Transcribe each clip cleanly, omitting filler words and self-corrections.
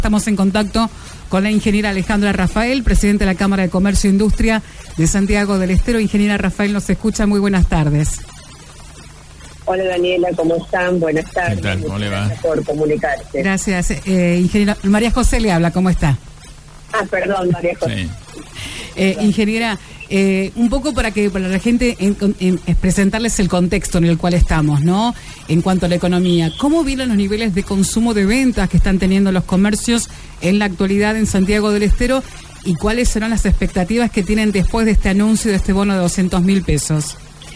Estamos en contacto con la ingeniera Alejandra Rafael, presidenta de la Cámara de Comercio e Industria de Santiago del Estero. Ingeniera Rafael, nos escucha, muy buenas tardes. Hola Daniela, ¿cómo están? Buenas tardes. ¿Qué tal? ¿Cómo le va? Gracias por comunicarse. Gracias. Ingeniera María José le habla, ¿cómo está? Perdón, María José. Sí. Ingeniera, un poco para la gente presentarles el contexto en el cual estamos, ¿no? En cuanto a la economía, ¿cómo vienen los niveles de consumo de ventas que están teniendo los comercios en la actualidad en Santiago del Estero y cuáles serán las expectativas que tienen después de este anuncio de este bono de 200.000 pesos?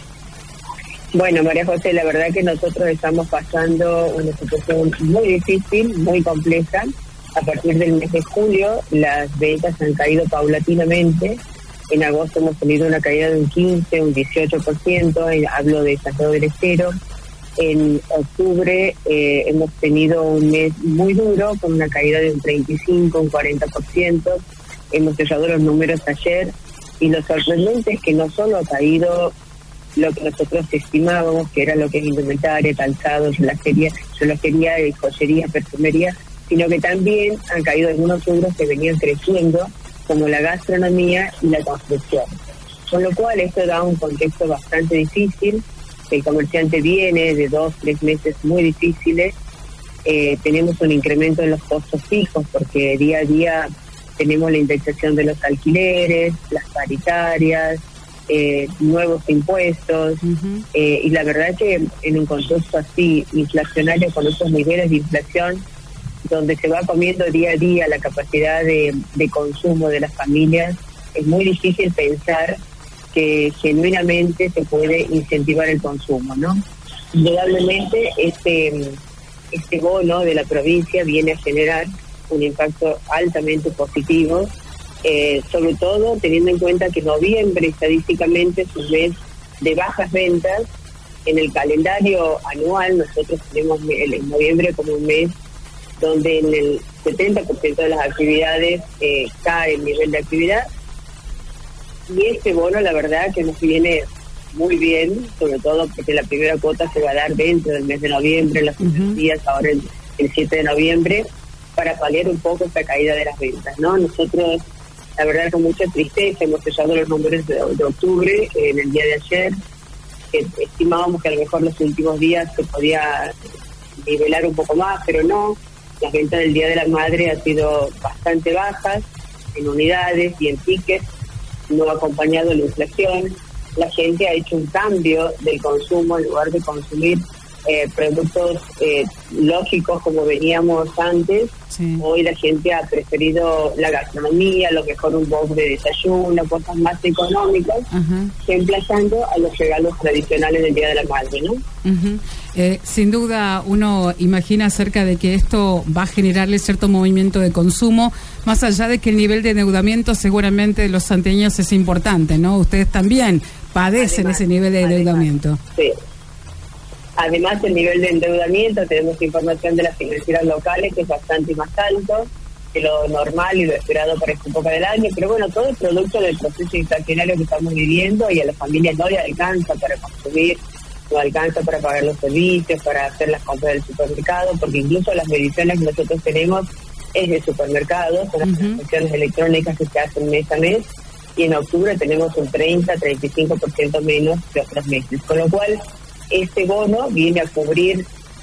Bueno, María José, la verdad que nosotros estamos pasando una situación muy difícil, muy compleja. A partir del mes de julio, las ventas han caído paulatinamente. En agosto hemos tenido una caída de un 15, un 18%, hablo de Santiago del Estero. En octubre hemos tenido un mes muy duro, con una caída de un 35, un 40%. Hemos cerrado los números ayer, y lo sorprendente es que no solo ha caído lo que nosotros estimábamos, que era lo que es indumentaria, calzado, relojería, joyería, perfumería, sino que también han caído algunos rubros que venían creciendo, como la gastronomía y la construcción. Con lo cual esto da un contexto bastante difícil. El comerciante viene de 2-3 meses muy difíciles. Tenemos un incremento en los costos fijos, porque día a día tenemos la indexación de los alquileres, las paritarias, nuevos impuestos, y la verdad que en un contexto así inflacionario, con estos niveles de inflación, donde se va comiendo día a día la capacidad de consumo de las familias, es muy difícil pensar que genuinamente se puede incentivar el consumo, ¿no? Indudablemente este bono de la provincia viene a generar un impacto altamente positivo, sobre todo teniendo en cuenta que noviembre estadísticamente es un mes de bajas ventas. En el calendario anual nosotros tenemos el noviembre como un mes donde en el 70% de las actividades cae el nivel de actividad, y este bono la verdad que nos viene muy bien, sobre todo porque la primera cuota se va a dar dentro del mes de noviembre, los primeros días, ahora el 7 de noviembre, para paliar un poco esta caída de las ventas, ¿no? Nosotros, la verdad, con mucha tristeza hemos cerrado los números de octubre en el día de ayer. Estimábamos que a lo mejor los últimos días se podía nivelar un poco más, pero no. Las ventas del Día de la Madre han sido bastante bajas en unidades y en tickets, no ha acompañado la inflación. La gente ha hecho un cambio del consumo. En lugar de consumir productos lógicos como veníamos antes, sí, hoy la gente ha preferido la gastronomía, lo mejor un box de desayuno, cosas más económicas, reemplazando a los regalos tradicionales del Día de la Madre, ¿no? Sin duda uno imagina acerca de que esto va a generarle cierto movimiento de consumo, más allá de que el nivel de endeudamiento seguramente de los santiagueños es importante, ¿no? Ustedes también padecen ese nivel de endeudamiento. Sí. Además, el nivel de endeudamiento, tenemos información de las financieras locales que es bastante más alto que lo normal y lo esperado para esta época del año, pero bueno, todo es producto del proceso inflacionario que estamos viviendo, y a las familias no le alcanza para consumir, no alcanza para pagar los servicios, para hacer las compras del supermercado, porque incluso las mediciones que nosotros tenemos es de supermercados, son las transacciones electrónicas que se hacen mes a mes, y en octubre tenemos un 30-35% menos que otros meses, con lo cual este bono viene a cubrir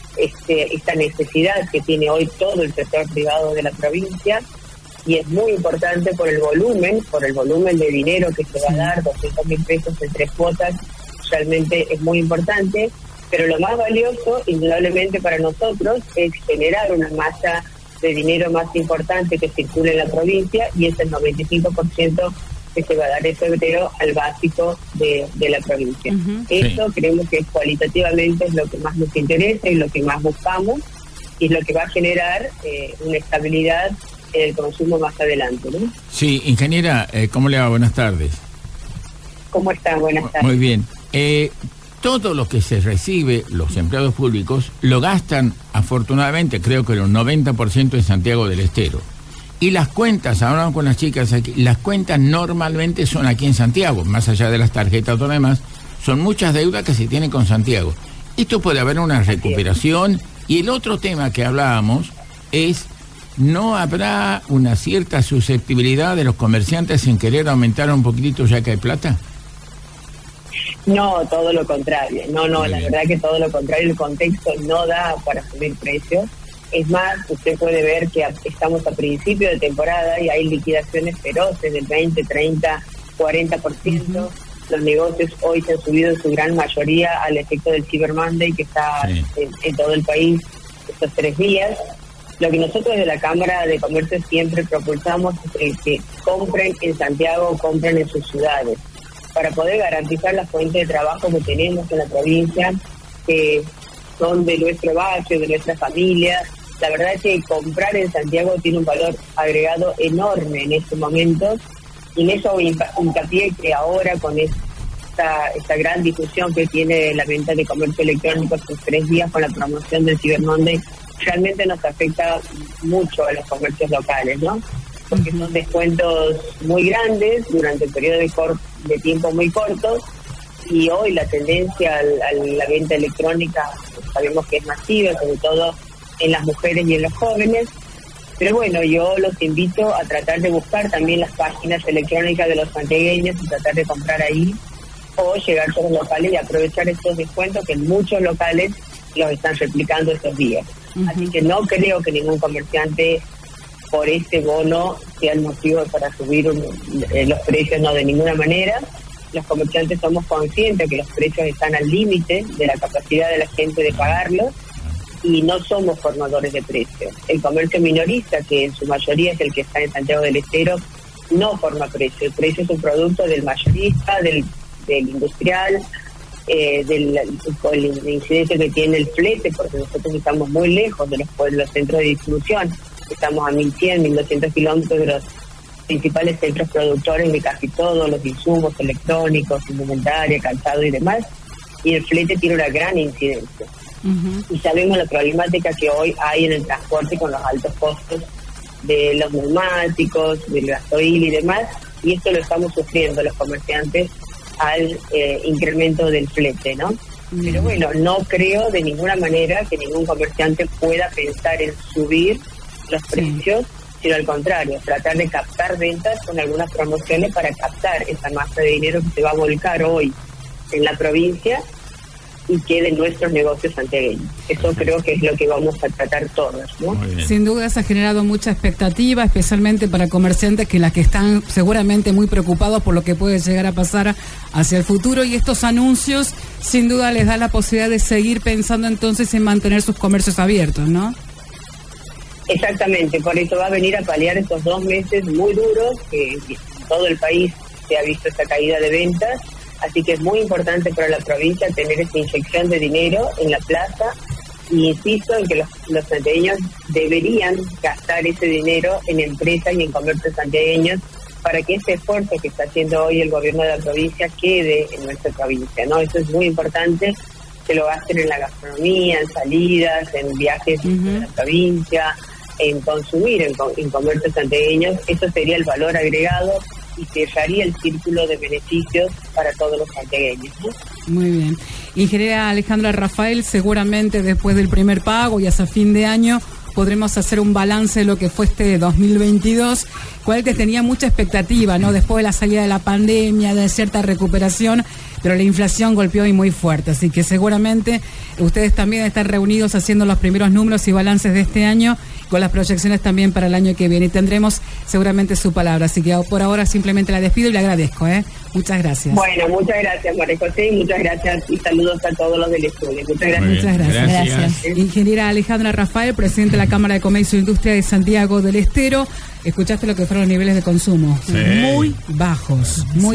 esta necesidad que tiene hoy todo el sector privado de la provincia, y es muy importante por el volumen de dinero que se va a dar, 200.000 pesos en 3 cuotas, realmente es muy importante, pero lo más valioso, indudablemente para nosotros, es generar una masa de dinero más importante que circule en la provincia, y es el 95% que se va a dar en febrero al básico de la provincia. Esto creemos que cualitativamente es lo que más nos interesa y lo que más buscamos, y es lo que va a generar una estabilidad en el consumo más adelante, ¿no? Sí, ingeniera, ¿cómo le va? Buenas tardes. ¿Cómo está? Buenas tardes. Muy bien. Todo lo que se recibe, los empleados públicos, lo gastan, afortunadamente, creo que el 90% en Santiago del Estero. Y las cuentas, hablamos con las chicas aquí, las cuentas normalmente son aquí en Santiago, más allá de las tarjetas o todo demás, son muchas deudas que se tienen con Santiago. Esto puede haber una recuperación. Y el otro tema que hablábamos es ¿no habrá una cierta susceptibilidad de los comerciantes en querer aumentar un poquitito ya que hay plata? No, todo lo contrario. No, la verdad que todo lo contrario. El contexto no da para subir precios. Es más, usted puede ver que estamos a principio de temporada y hay liquidaciones feroces del 20, 30, 40%. Los negocios hoy se han subido en su gran mayoría al efecto del Cyber Monday que está en todo el país estos 3 días. Lo que nosotros de la Cámara de Comercio siempre propulsamos es que compren en Santiago, compren en sus ciudades, para poder garantizar la fuente de trabajo que tenemos en la provincia, que son de nuestro barrio, de nuestra familia. La verdad es que comprar en Santiago tiene un valor agregado enorme en estos momentos, y en eso hincapié que ahora con esta gran difusión que tiene la venta de comercio electrónico estos 3 días con la promoción del Cyber Monday, realmente nos afecta mucho a los comercios locales, ¿no? Porque son descuentos muy grandes durante un periodo de tiempo muy corto, y hoy la tendencia a la venta electrónica sabemos que es masiva, sobre todo en las mujeres y en los jóvenes. Pero bueno, yo los invito a tratar de buscar también las páginas electrónicas de los santiagueños y tratar de comprar ahí, o llegar a los locales y aprovechar estos descuentos que en muchos locales los están replicando estos días. Así que no creo que ningún comerciante por este bono sea el motivo para subir los precios, no, de ninguna manera. Los comerciantes somos conscientes que los precios están al límite de la capacidad de la gente de pagarlos, y no somos formadores de precios. El comercio minorista, que en su mayoría es el que está en Santiago del Estero, no forma precio. El precio es un producto del mayorista, del industrial, con la incidencia que tiene el flete, porque nosotros estamos muy lejos de los centros de distribución. Estamos a 1.100, 1.200 kilómetros de los principales centros productores de casi todos los insumos electrónicos, indumentaria, calzado y demás, y el flete tiene una gran incidencia. Y sabemos la problemática que hoy hay en el transporte con los altos costos de los neumáticos, del gasoil y demás, y esto lo estamos sufriendo los comerciantes al incremento del flete, ¿no? Pero bueno, no creo de ninguna manera que ningún comerciante pueda pensar en subir los precios, sino al contrario, tratar de captar ventas con algunas promociones para captar esa masa de dinero que se va a volcar hoy en la provincia y quede en nuestros negocios santiagueños. Eso creo que es lo que vamos a tratar todos, ¿no? Sin duda se ha generado mucha expectativa, especialmente para comerciantes que están seguramente muy preocupados por lo que puede llegar a pasar hacia el futuro, y estos anuncios sin duda les da la posibilidad de seguir pensando entonces en mantener sus comercios abiertos, ¿no? Exactamente, por eso va a venir a paliar estos 2 meses muy duros, que en todo el país se ha visto esta caída de ventas. Así que es muy importante para la provincia tener esta inyección de dinero en la plaza, y insisto en que los santiagueños deberían gastar ese dinero en empresas y en comercios santiagueños para que ese esfuerzo que está haciendo hoy el gobierno de la provincia quede en nuestra provincia, ¿no? Eso es muy importante, que lo gasten en la gastronomía, en salidas, en viajes de la provincia, en consumir en comercios santiagueños. Eso sería el valor agregado y cerraría el círculo de beneficios para todos los santiagueños, ¿no? Muy bien. Ingeniera Alejandra Rafael, seguramente después del primer pago y hasta fin de año podremos hacer un balance de lo que fue este 2022, cual que tenía mucha expectativa, ¿no? Después de la salida de la pandemia, de cierta recuperación, pero la inflación golpeó y muy fuerte, así que seguramente ustedes también están reunidos haciendo los primeros números y balances de este año, con las proyecciones también para el año que viene, y tendremos seguramente su palabra, así que por ahora simplemente la despido y le agradezco, muchas gracias. Bueno, muchas gracias, María José, y muchas gracias y saludos a todos los del estudio. Muchas gracias. Muchas gracias. Ingeniera Alejandra Rafael, presidente de la Cámara de Comercio e Industria de Santiago del Estero. Escuchaste lo que fueron los niveles de consumo, muy bajos, muy